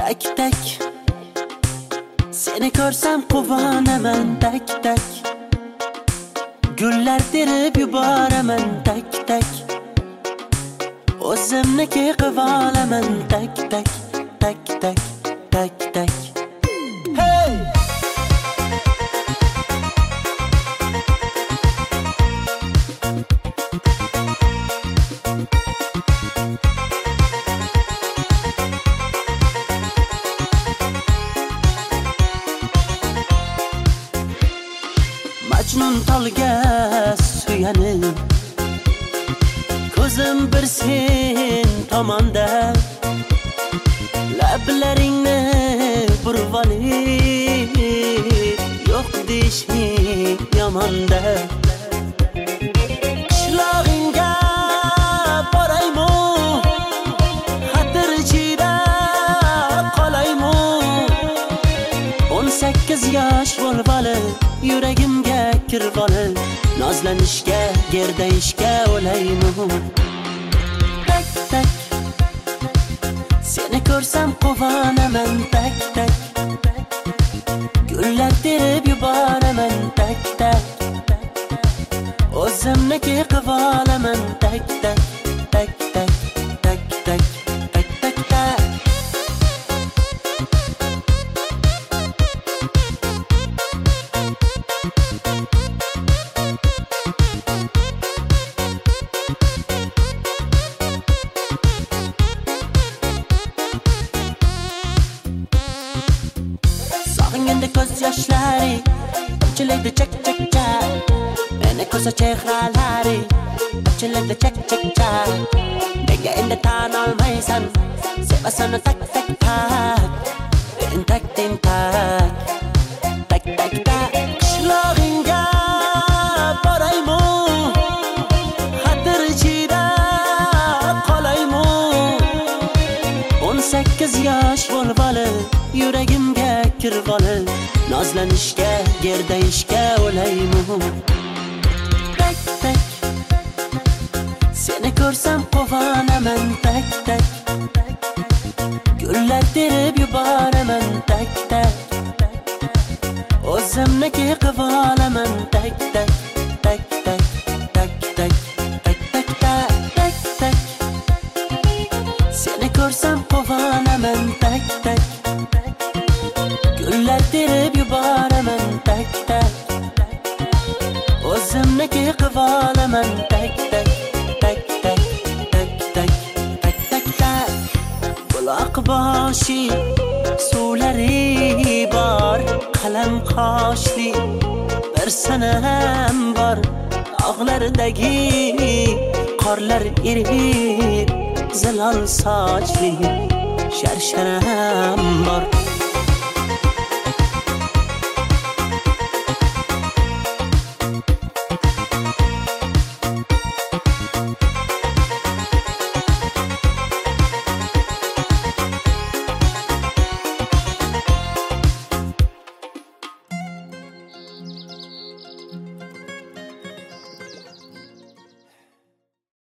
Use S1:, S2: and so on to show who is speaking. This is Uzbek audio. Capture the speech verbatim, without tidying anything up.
S1: Tak tak, seni ko'rsam quvonaman. Tak tak, gullar terib yuboraman. Tak tak, o'zimniki qilib olaman. Tak tak, tak tak, tak tak. Hey! Majnun tolga suyanib, ko'zim bir sen tomonda, lablaringni burib olib, yo'q deyishing yomonda. Qishlog'ingga boraymi, xatir ichida qolaymi? o'n sakkiz yosh bo'lib olib, yuragimga kirib olib, nozlanishga, gerdayishga o'laymi? Tak tak, seni ko'rsam quvonaman. Tak tak, gullar terib yuboraman. Tak tak, o'zimniki qilib olaman. Tak tak, tak tak, tak tak, tak tak tak. Sog'inganda ko'z yoshlari ochiladi chak chak chak, meni ko'rsa chehralari ochiladi chak chak chak. Nega endi tan olmaysan, sevasan tak tak tak, tentak tentak, tak tak tak. Qishlog'ingga boraymi, xatir ichida qolaymi? o'n sakkiz yosh bo'lib olib, yuragimga kirib olib, nozlanishga, gerdayishga o'laymi? Tak tak, seni ko'rsam quvonaman. Tak tak, gullar terib yuboraman. Tak tak, o'zimniki qilib olaman. Tak tak, tak tak, tak tak, tak tak tak, tak tak, seni ko'rsam quvonaman. Tak tak, gullar terib yuboraman. Tak tak, o'zimniki qilib olaman. Tak tak, tak tak, tak tak, tak tak tak. Buloq boshi suvlari bor, qalam qoshli bir sanam bor. Og'lardagi qorlar erib, zilol sochli sharsharam bor.